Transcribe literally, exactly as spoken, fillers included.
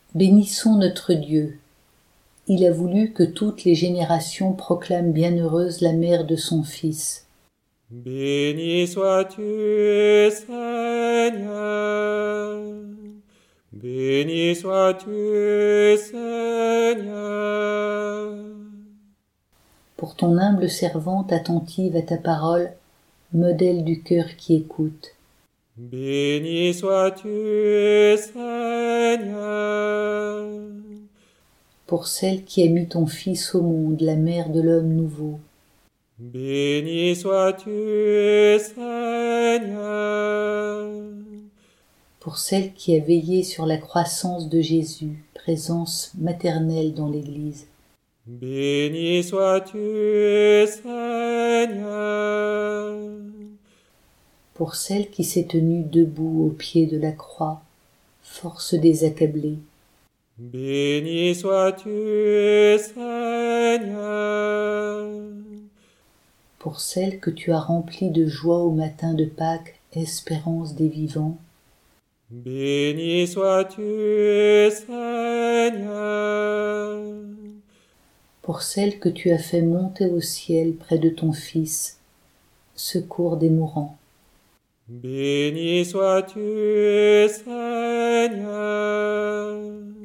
Bénissons notre Dieu. Il a voulu que toutes les générations proclament bienheureuse la mère de son Fils. Béni sois-tu, Seigneur. Béni sois-tu, Seigneur. Pour ton humble servante attentive à ta parole, modèle du cœur qui écoute. Béni sois-tu, Seigneur. Pour celle qui a mis ton Fils au monde, la mère de l'homme nouveau. Béni sois-tu, Seigneur. Pour celle qui a veillé sur la croissance de Jésus, présence maternelle dans l'Église. Béni sois-tu, Seigneur. Pour celle qui s'est tenue debout au pied de la croix, force des accablés. Béni sois-tu, Seigneur. Pour celle que tu as remplie de joie au matin de Pâques, espérance des vivants. Béni sois-tu, Seigneur. Pour celle que tu as fait monter au ciel près de ton Fils, secours des mourants. Béni sois-tu, Seigneur.